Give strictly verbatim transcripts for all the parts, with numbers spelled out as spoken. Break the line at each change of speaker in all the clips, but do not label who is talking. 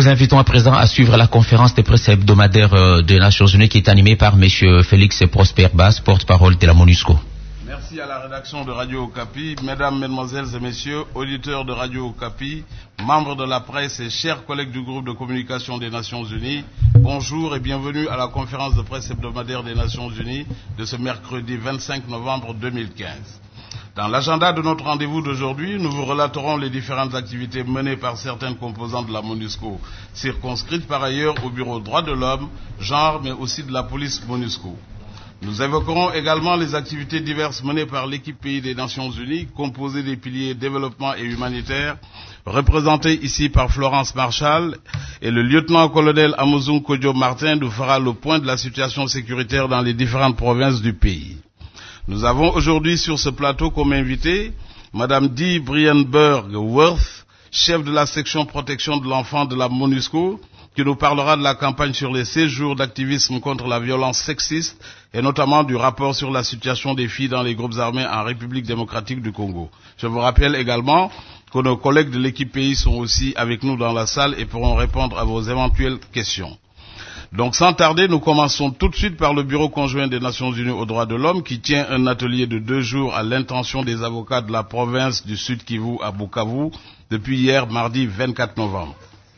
nous invitons à présent à suivre la conférence de presse hebdomadaire des Nations Unies qui est animée par M. Félix Prosper Bass, porte-parole de la MONUSCO.
Merci à la rédaction de Radio Okapi, mesdames, mesdemoiselles et messieurs, auditeurs de Radio Okapi, membres de la presse et chers collègues du groupe de communication des Nations Unies, bonjour et bienvenue à la conférence de presse hebdomadaire des Nations Unies de ce mercredi vingt-cinq novembre deux mille quinze. Dans l'agenda de notre rendez-vous d'aujourd'hui, nous vous relaterons les différentes activités menées par certaines composantes de la MONUSCO, circonscrites par ailleurs au Bureau droits de l'homme, genre, mais aussi de la police MONUSCO. Nous évoquerons également les activités diverses menées par l'équipe pays des Nations Unies, composée des piliers développement et humanitaire, représentée ici par Florence Marshall, et le lieutenant-colonel Amozun Kodjo Martin nous fera le point de la situation sécuritaire dans les différentes provinces du pays. Nous avons aujourd'hui sur ce plateau comme invité Madame Dee Brienberg-Worth, chef de la section protection de l'enfant de la MONUSCO, qui nous parlera de la campagne sur les seize jours d'activisme contre la violence sexiste et notamment du rapport sur la situation des filles dans les groupes armés en République démocratique du Congo. Je vous rappelle également que nos collègues de l'équipe pays sont aussi avec nous dans la salle et pourront répondre à vos éventuelles questions. Donc sans tarder, nous commençons tout de suite par le Bureau conjoint des Nations Unies aux droits de l'homme qui tient un atelier de deux jours à l'intention des avocats de la province du Sud Kivu à Bukavu depuis hier, mardi vingt-quatre novembre.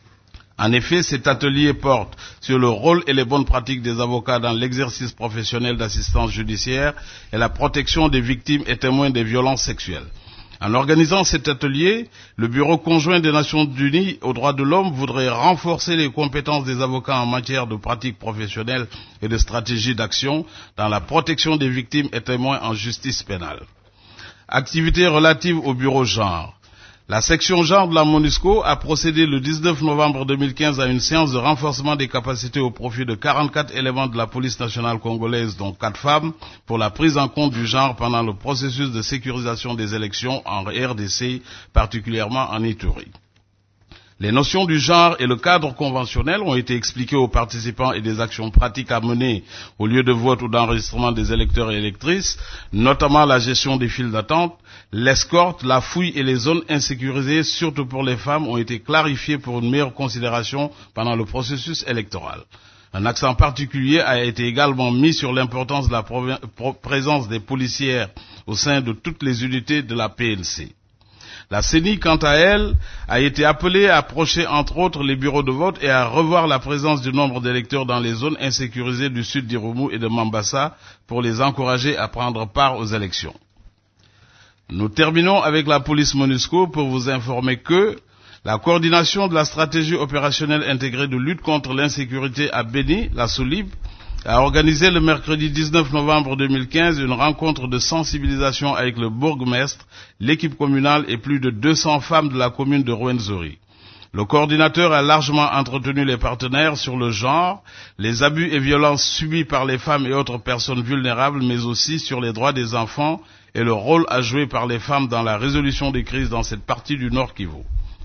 En effet, cet atelier porte sur le rôle et les bonnes pratiques des avocats dans l'exercice professionnel d'assistance judiciaire et la protection des victimes et témoins des violences sexuelles. En organisant cet atelier, le Bureau conjoint des Nations Unies aux droits de l'homme voudrait renforcer les compétences des avocats en matière de pratiques professionnelles et de stratégies d'action dans la protection des victimes et témoins en justice pénale. Activités relatives au Bureau genre. La section genre de la MONUSCO a procédé le dix-neuf novembre deux mille quinze à une séance de renforcement des capacités au profit de quarante-quatre éléments de la police nationale congolaise, dont quatre femmes, pour la prise en compte du genre pendant le processus de sécurisation des élections en R D C, particulièrement en Ituri. Les notions du genre et le cadre conventionnel ont été expliqués aux participants et des actions pratiques à mener au lieu de vote ou d'enregistrement des électeurs et électrices, notamment la gestion des files d'attente, l'escorte, la fouille et les zones insécurisées, surtout pour les femmes, ont été clarifiés pour une meilleure considération pendant le processus électoral. Un accent particulier a été également mis sur l'importance de la présence des policières au sein de toutes les unités de la P N C. La C E N I, quant à elle, a été appelée à approcher entre autres les bureaux de vote et à revoir la présence du nombre d'électeurs dans les zones insécurisées du sud d'Irumu et de Mambasa pour les encourager à prendre part aux élections. Nous terminons avec la police MONUSCO pour vous informer que la coordination de la stratégie opérationnelle intégrée de lutte contre l'insécurité à Béni, la SOLIB, a organisé le mercredi dix-neuf novembre deux mille quinze une rencontre de sensibilisation avec le bourgmestre, l'équipe communale et plus de deux cents femmes de la commune de Rwenzori. Le coordinateur a largement entretenu les partenaires sur le genre, les abus et violences subis par les femmes et autres personnes vulnérables, mais aussi sur les droits des enfants et le rôle à jouer par les femmes dans la résolution des crises dans cette partie du Nord Kivu.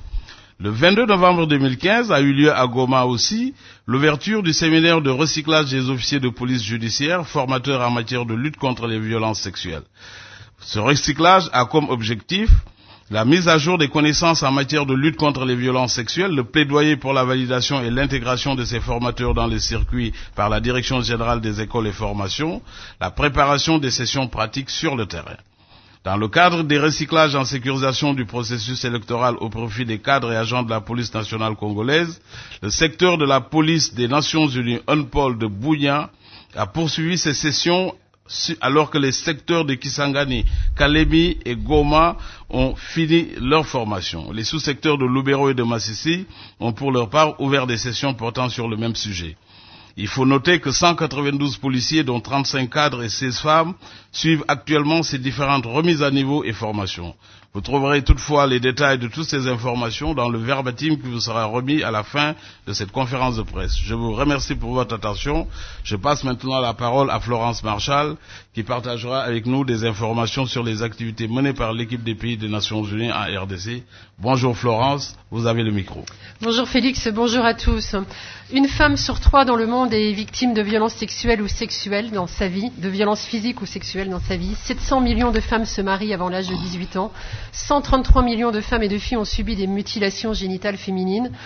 Le vingt-deux novembre deux mille quinze a eu lieu à Goma aussi l'ouverture du séminaire de recyclage des officiers de police judiciaire, formateurs en matière de lutte contre les violences sexuelles. Ce recyclage a comme objectif la mise à jour des connaissances en matière de lutte contre les violences sexuelles, le plaidoyer pour la validation et l'intégration de ces formateurs dans les circuits par la Direction générale des écoles et formations, la préparation des sessions pratiques sur le terrain. Dans le cadre des recyclages en sécurisation du processus électoral au profit des cadres et agents de la police nationale congolaise, le secteur de la police des Nations Unies, UNPOL de Bouya, a poursuivi ses sessions alors que les secteurs de Kisangani, Kalemi et Goma ont fini leur formation. Les sous-secteurs de Lubero et de Masisi ont pour leur part ouvert des sessions portant sur le même sujet. Il faut noter que cent quatre-vingt-douze policiers, dont trente-cinq cadres et seize femmes, suivent actuellement ces différentes remises à niveau et formations. Vous trouverez toutefois les détails de toutes ces informations dans le verbatim qui vous sera remis à la fin de cette conférence de presse. Je vous remercie pour votre attention. Je passe maintenant la parole à Florence Marshall qui partagera avec nous des informations sur les activités menées par l'équipe des pays des Nations Unies en R D C. Bonjour Florence, vous avez le micro.
Bonjour Félix, bonjour à tous. Une femme sur trois dans le monde est victime de violences sexuelles ou sexuelles dans sa vie, de violences physiques ou sexuelles dans sa vie. sept cents millions de femmes se marient avant l'âge de dix-huit ans. cent trente-trois millions de femmes et de filles ont subi des mutilations génitales féminines.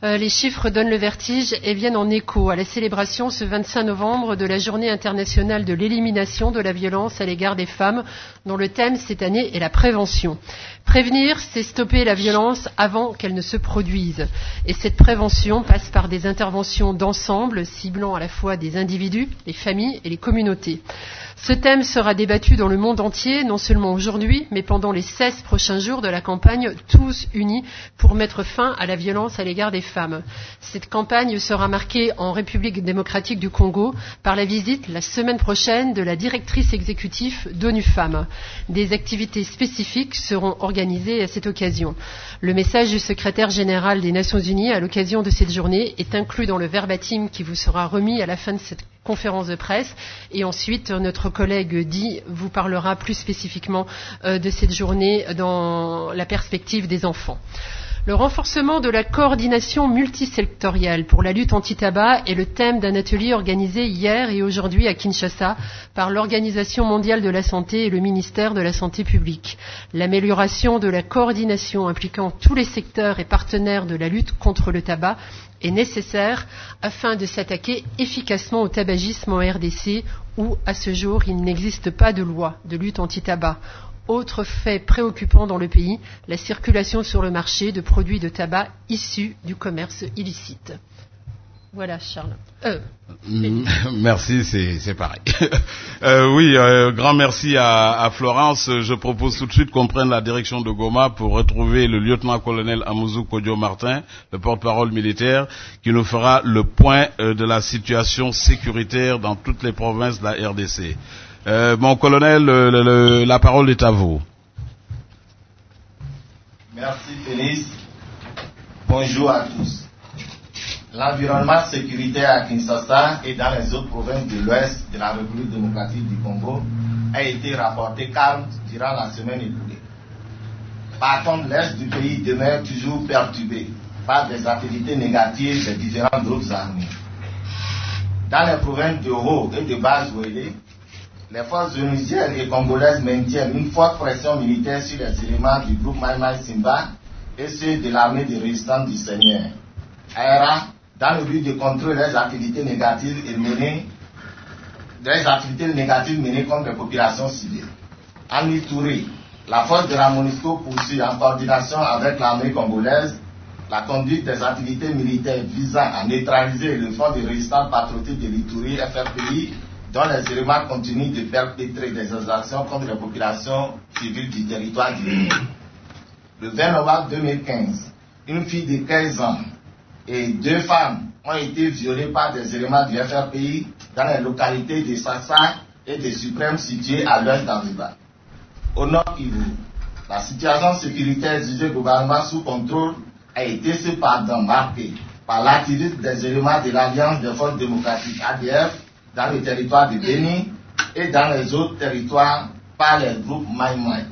Euh, les chiffres donnent le vertige et viennent en écho à la célébration ce vingt-cinq novembre de la Journée internationale de l'élimination de la violence à l'égard des femmes, dont le thème cette année est la prévention. Prévenir, c'est stopper la violence avant qu'elle ne se produise. Et cette prévention passe par des interventions d'ensemble, ciblant à la fois des individus, les familles et les communautés. Ce thème sera débattu dans le monde entier, non seulement aujourd'hui, mais pendant les seize prochains jours de la campagne Tous unis pour mettre fin à la violence à l'égard des femmes. Cette campagne sera marquée en République démocratique du Congo par la visite la semaine prochaine de la directrice exécutive d'ONU Femmes. Des activités spécifiques seront organisées à cette occasion. Le message du secrétaire général des Nations Unies à l'occasion de cette journée est inclus dans le verbatim qui vous sera remis à la fin de cette conférence de presse, et ensuite notre collègue Di vous parlera plus spécifiquement euh, de cette journée dans la perspective des enfants. Le renforcement de la coordination multisectorielle pour la lutte anti-tabac est le thème d'un atelier organisé hier et aujourd'hui à Kinshasa par l'Organisation mondiale de la santé et le ministère de la Santé publique. L'amélioration de la coordination impliquant tous les secteurs et partenaires de la lutte contre le tabac est nécessaire afin de s'attaquer efficacement au tabagisme en R D C où, à ce jour, il n'existe pas de loi de lutte anti-tabac. Autre fait préoccupant dans le pays, la circulation sur le marché de produits de tabac issus du commerce illicite. Voilà, Charles. Euh,
merci, c'est, c'est pareil. euh, oui, euh, grand merci à, à Florence. Je propose tout de suite qu'on prenne la direction de Goma pour retrouver le lieutenant-colonel Amouzou Kodjo-Martin, le porte-parole militaire, qui nous fera le point euh, de la situation sécuritaire dans toutes les provinces de la R D C. Euh, mon colonel, le, le, la parole est à vous.
Merci Félix. Bonjour à tous. L'environnement sécuritaire à Kinshasa et dans les autres provinces de l'Ouest de la République démocratique du Congo a été rapporté calme durant la semaine écoulée. Par contre, l'Est du pays demeure toujours perturbé par des activités négatives des différents groupes armés. Dans les provinces de Haut et de Bas-Ouélé, les forces onusiennes et congolaises maintiennent une forte pression militaire sur les éléments du groupe Mai Mai Simba et ceux de l'armée de résistance du Seigneur. Aera, dans le but de contrôler les activités négatives et menées, les activités négatives menées contre les populations civiles. En Ituri, la force de la MONUSCO poursuit en coordination avec l'armée congolaise la conduite des activités militaires visant à neutraliser le front de résistance patriotique de l'Ituri F R P I, dont les éléments continuent de perpétrer des exactions contre les populations civiles du territoire du pays. Le vingt novembre deux mille quinze, une fille de quinze ans et deux femmes ont été violées par des éléments du F R P I dans les localités de Sassa et de Suprême situées à l'ouest d'Aruba. Au nord Kivu, la situation sécuritaire jugée globalement sous contrôle a été cependant marquée par l'activisme des éléments de l'Alliance des forces démocratiques A D F dans le territoire de Béni et dans les autres territoires par les groupes Mai Mai.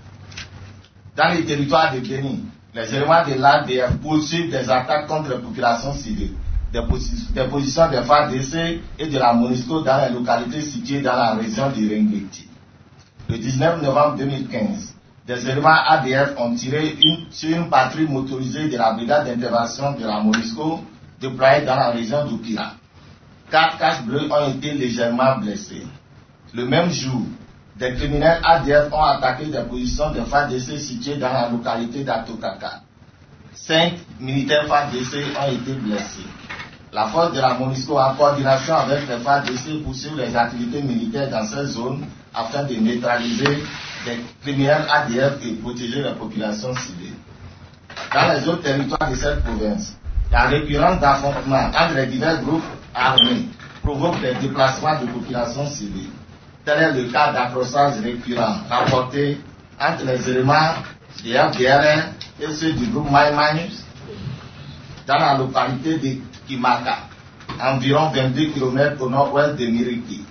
Dans les territoires de Béni, les éléments de l'A D F poursuivent des attaques contre les populations civiles, des, posi- des positions des F A D C et de la MONUSCO dans les localités situées dans la région du Ringeti. Le dix-neuf novembre deux mille quinze, des éléments A D F ont tiré une, sur une patrouille motorisée de la brigade d'intervention de la MONUSCO déployée dans la région d'Oukira. Quatre caches bleues ont été légèrement blessés. Le même jour, des criminels A D F ont attaqué des positions de F A D C situées dans la localité d'Atokaka. Cinq militaires F A D C ont été blessés. La force de la MONUSCO, en coordination avec les F A D C, poursuit les activités militaires dans cette zone afin de neutraliser des criminels A D F et protéger la population civile. Dans les autres territoires de cette province, la récurrence d'affrontements entre les divers groupes armés provoque des déplacements de populations civiles. Tel est le cas d'accrochage récurrent rapporté entre les éléments des F D R R et ceux du groupe Mai Mai dans la localité de Kimaka, environ vingt-deux kilomètres au nord-ouest de Miriki.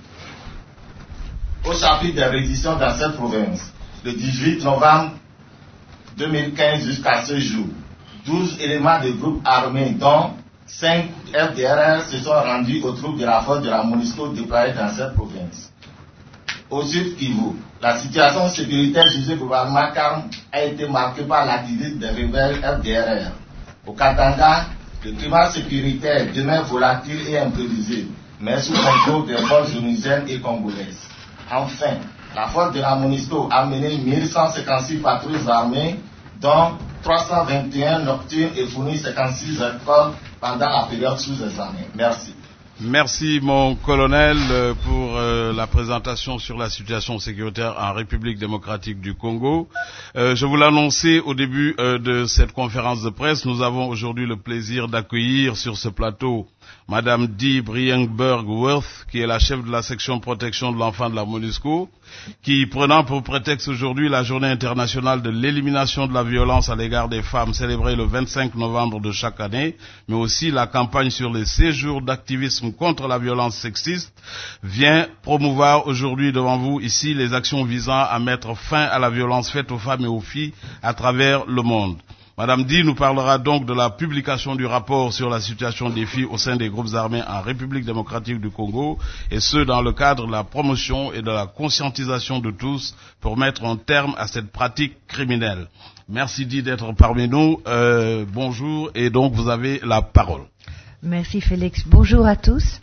Au chapitre des redditions dans cette province, le dix-huit novembre deux mille quinze jusqu'à ce jour, douze éléments de groupes armés, dont cinq F D R R, se sont rendus aux troupes de la force de la MONUSCO déployées dans cette province. Au sud Kivu, la situation sécuritaire jugée globalement calme a été marquée par l'activisme des rebelles F D R R. Au Katanga, Le climat sécuritaire demeure volatile et imprévisible, mais sous contrôle des forces onusiennes et congolaises. Enfin, la force de la MONUSCO a mené mille cent cinquante-six patrouilles armées, dont trois cent vingt et un nocturnes et fourni cinquante-six écoles pendant la période sous-examen. Merci.
Merci mon colonel pour euh, la présentation sur la situation sécuritaire en République démocratique du Congo. Euh, je vous l'annonçais au début euh, de cette conférence de presse, nous avons aujourd'hui le plaisir d'accueillir sur ce plateau Madame Dee Brienberg-Worth, qui est la chef de la section protection de l'enfant de la MONUSCO, qui, prenant pour prétexte aujourd'hui la journée internationale de l'élimination de la violence à l'égard des femmes célébrée le vingt-cinq novembre de chaque année, mais aussi la campagne sur les séjours d'activisme contre la violence sexiste, vient promouvoir aujourd'hui devant vous ici les actions visant à mettre fin à la violence faite aux femmes et aux filles à travers le monde. Madame Dee nous parlera donc de la publication du rapport sur la situation des filles au sein des groupes armés en République démocratique du Congo, et ce dans le cadre de la promotion et de la conscientisation de tous pour mettre un terme à cette pratique criminelle. Merci Dee d'être parmi nous. Euh, bonjour, et donc vous avez la parole.
Merci Félix. Bonjour à tous.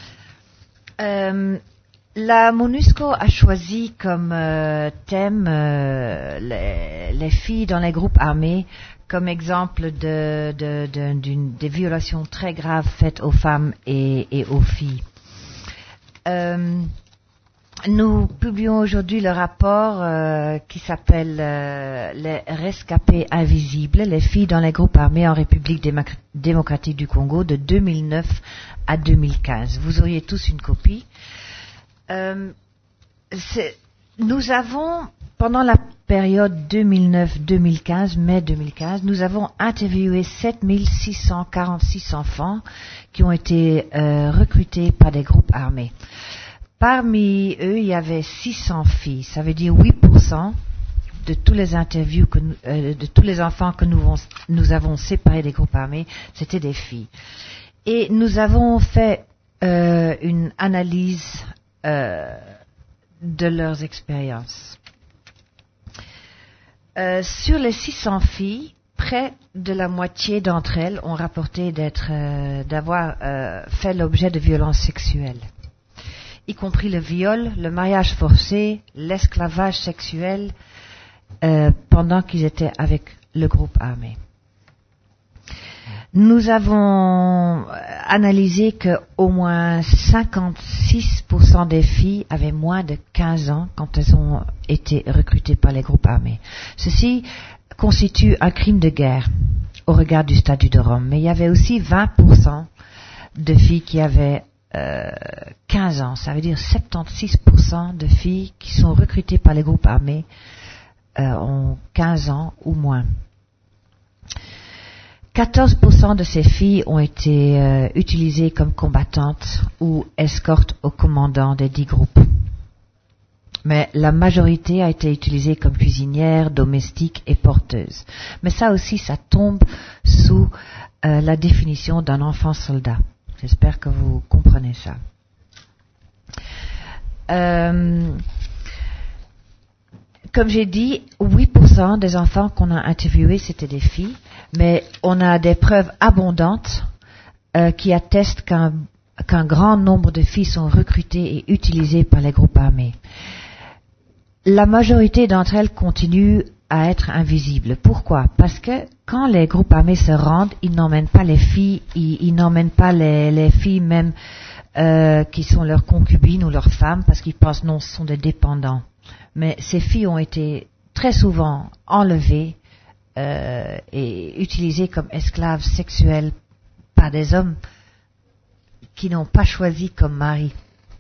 Euh, La MONUSCO a choisi comme euh, thème euh, les, les filles dans les groupes armés comme exemple de, de, de, d'une, des violations très graves faites aux femmes et, et aux filles. Euh, nous publions aujourd'hui le rapport euh, qui s'appelle euh, Les rescapés invisibles, les filles dans les groupes armés en République démoc- démocratique du Congo de deux mille neuf à deux mille quinze. Vous auriez tous une copie. Euh, nous avons, pendant la période deux mille neuf deux mille quinze, mai deux mille quinze, nous avons interviewé sept mille six cent quarante-six enfants qui ont été euh, recrutés par des groupes armés. Parmi eux, il y avait six cents filles, ça veut dire huit pour cent de tous les interviews, que nous, euh, de tous les enfants que nous, nous avons séparés des groupes armés, c'était des filles. Et nous avons fait euh, une analyse Euh, de leurs expériences. Euh, sur les six cents filles, près de la moitié d'entre elles ont rapporté d'être, euh, d'avoir euh, fait l'objet de violences sexuelles, y compris le viol, le mariage forcé, l'esclavage sexuel, euh, pendant qu'ils étaient avec le groupe armé. Nous avons analysé que au moins cinquante-six pour cent des filles avaient moins de quinze ans quand elles ont été recrutées par les groupes armés. Ceci constitue un crime de guerre au regard du statut de Rome. Mais il y avait aussi vingt pour cent de filles qui avaient euh, quinze ans. Ça veut dire soixante-seize pour cent de filles qui sont recrutées par les groupes armés euh, ont quinze ans ou moins. quatorze pour cent de ces filles ont été euh, utilisées comme combattantes ou escortes au commandant des dix groupes. Mais la majorité a été utilisée comme cuisinières, domestiques et porteuses. Mais ça aussi, ça tombe sous euh, la définition d'un enfant soldat. J'espère que vous comprenez ça. Euh, Comme j'ai dit, huit pour cent des enfants qu'on a interviewés, c'était des filles, mais on a des preuves abondantes euh, qui attestent qu'un, qu'un grand nombre de filles sont recrutées et utilisées par les groupes armés. La majorité d'entre elles continuent à être invisibles. Pourquoi? Parce que quand les groupes armés se rendent, ils n'emmènent pas les filles, ils, ils n'emmènent pas les, les filles même euh, qui sont leurs concubines ou leurs femmes, parce qu'ils pensent non, ce sont des dépendants. Mais ces filles ont été très souvent enlevées euh, et utilisées comme esclaves sexuelles par des hommes qui n'ont pas choisi comme mari.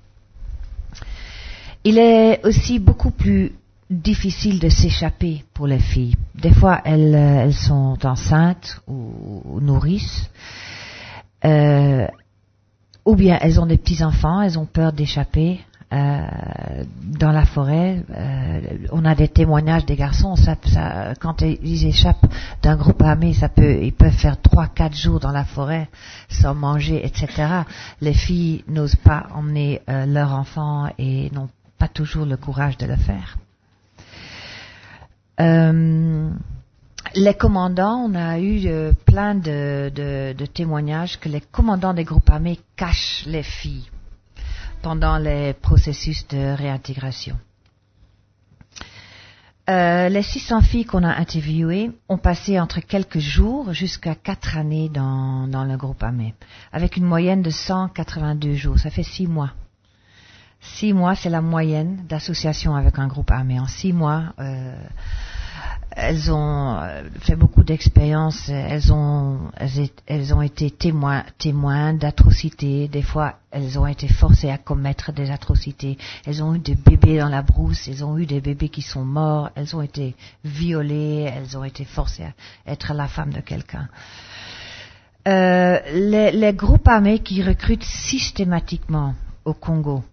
Il est aussi beaucoup plus difficile de s'échapper pour les filles. Des fois, elles, elles sont enceintes ou, ou nourrissent, euh, ou bien elles ont des petits-enfants, elles ont peur d'échapper. Euh, dans la forêt, euh, on a des témoignages des garçons, ça, ça, quand ils échappent d'un groupe armé, ça peut, ils peuvent faire trois, quatre jours dans la forêt sans manger, et cetera. Les filles n'osent pas emmener euh, leurs enfants et n'ont pas toujours le courage de le faire. Euh, Les commandants, on a eu euh, plein de, de, de témoignages que les commandants des groupes armés cachent les filles pendant les processus de réintégration. Euh, les six cents filles qu'on a interviewées ont passé entre quelques jours jusqu'à quatre années dans, dans le groupe armé, avec une moyenne de cent quatre-vingt-deux jours. Ça fait six mois. Six mois, c'est la moyenne d'association avec un groupe armé. En six mois, euh, elles ont fait beaucoup d'expériences. Elles ont, elles, elles ont été témoins, témoins d'atrocités. Des fois, elles ont été forcées à commettre des atrocités. Elles ont eu des bébés dans la brousse. Elles ont eu des bébés qui sont morts. Elles ont été violées. Elles ont été forcées à être la femme de quelqu'un. Euh, les, les groupes armés qui recrutent systématiquement au Congo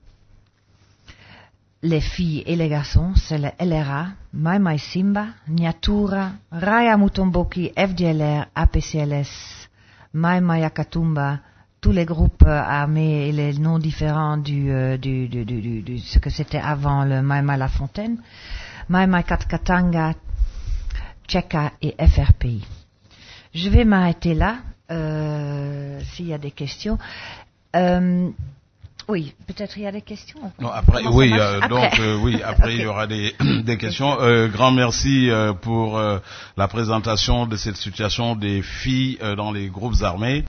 les filles et les garçons, c'est le L R A, Mai Mai Simba, Nyatura, Raya Mutomboki, F D L R, A P C L S, Mai Mai Akatumba, tous les groupes armés et les noms différents du, euh, du, du, du, du, du ce que c'était avant le Mai Mai La Fontaine, Mai Mai Katkatanga, Tcheka et F R P I. Je vais m'arrêter là, euh, s'il y a des questions. Euh, Oui, peut-être il y a des questions.
Non, après, oui, euh,
après.
donc euh, oui, après
Okay.
il y aura des, des questions. Euh, grand merci euh, pour euh, la présentation de cette situation des filles euh, dans les groupes armés.